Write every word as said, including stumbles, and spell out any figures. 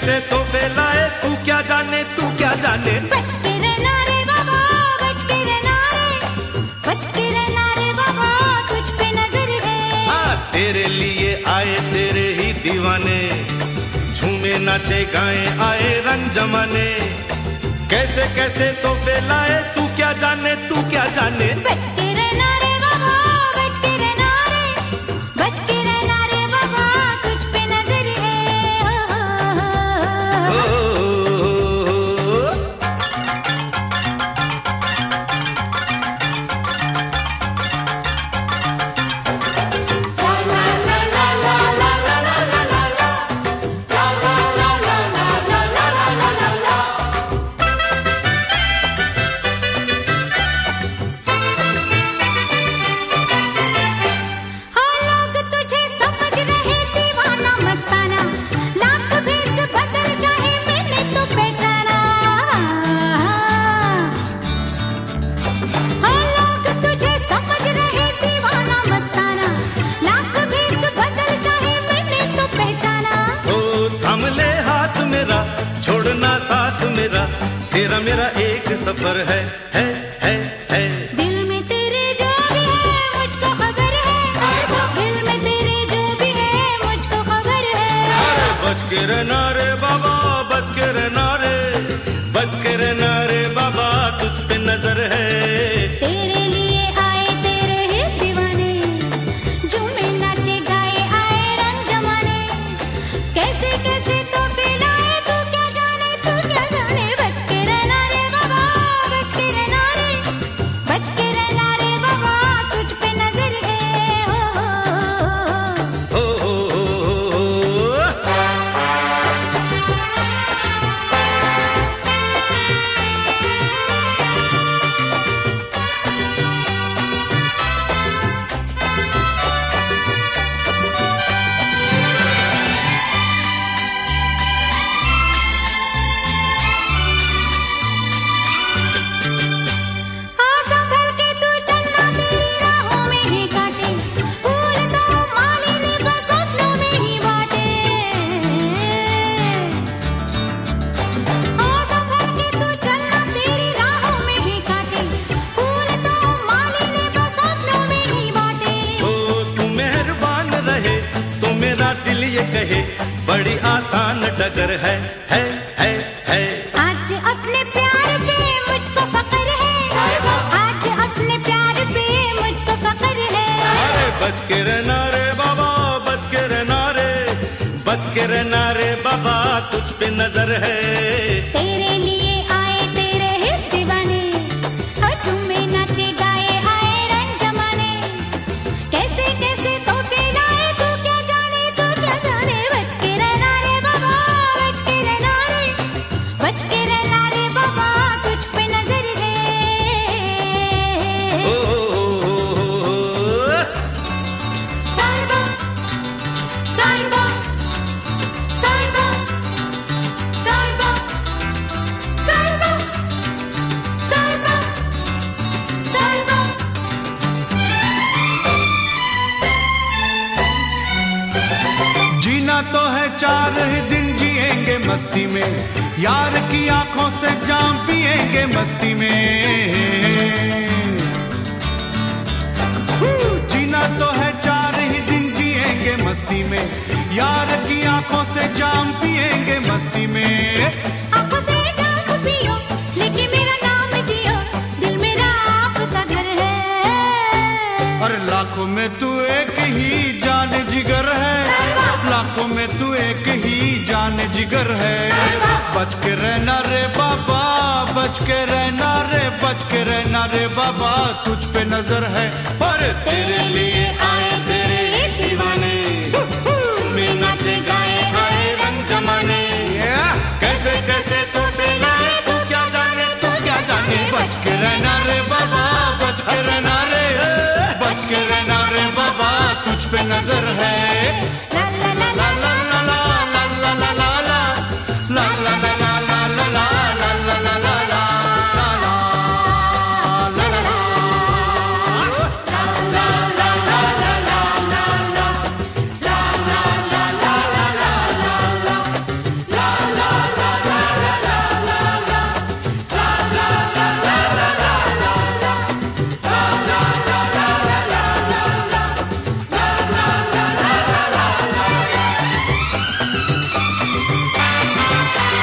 कैसे तोहफे लाए तू क्या जाने, तू क्या जाने। बच के रहना रे बाबा, बच के रहना रे, बच के रहना रे बाबा, तुझ पे नजर है। हाँ, तेरे लिए आए तेरे ही दीवाने, झूमे नाचे गाए आए रंग जमाने। कैसे कैसे तोहफे लाए तू क्या जाने, तू क्या जाने। बच के रहना रे बाबा, बच के रहना रे, बच के रहना रे बाबा, तुझ पे नजर है। ओ, ओ, ओ, ओ, ओ। छोड़ना साथ मेरा, तेरा मेरा एक सफर है, है, है, है। दिल में तेरे जो भी है मुझको खबर है, दिल में तेरे जो भी है मुझको खबर है। बच के रहना रे बाबा, बच के रहना रे, बच के रहना रे बाबा, तुझ पे नजर है। तेरे लिए आए तेरे ही दीवाने, झूमे नाचे गाए आए रंग जमाने। कैसे कैसे तोहफे लाए तू क्या जाने, तू क्या जाने। बच के रहना रे बाबा, बच के रहना रे, बच के रहना रे बाबा, तुझ पे नजर है। ओ, ओ, ओ, ओ, ओ। दिल ये कहे बड़ी आसान डगर है, है, है, है। आज अपने प्यार पे मुझको फक्र है, आज अपने प्यार पे मुझको फक्र है। अरे बच के रहना रे बाबा, बच के रहना रे, बच के रहना रे बाबा, तुझ पे नजर है। तेरे लिए आए तेरे ही दीवाने, झूमे नाचे गाए आए रंग जमाने। कैसे कैसे तोहफे लाए तू क्या जाने, तू क्या जाने। बच के रहना रे बाबा, बच के रहना रे, बच के रहना रे बाबा, तुझ पे नजर है। ओ, ओ, ओ, ओ, ओ। साहिबा, साहिबा, साहिबा, साहिबा, साहिबा, साहिबा, साहिबा। जीना तो है चार ही दिन जिएंगे मस्ती में, यार की आंखों से जाम पिएंगे मस्ती में। जीना तो है चार ही दिन जिएंगे मस्ती में, यार की आंखों से जाम पिएंगे मस्ती में। आंखों से जाम पियो लेके मेरा नाम जियो, दिल मेरा आपका घर है। और लाखों में तू एक ही जान जिगर है, लाखों में तू एक ही जान जिगर है। बच के रहना रे बाबा, बच के रहना रे, बच के रहना रे बाबा, तुझ पे नजर है। पर तेरे लिए आए तेरे ही दीवाने, झूमे नाचे गाए आए रंग जमाने। कैसे कैसे तोहफे लाए तू क्या जाने, तू क्या जाने। बच के रहना रे बाबा, बच के रहना रे, बच के रहना रे बाबा, तुझ पे नजर है।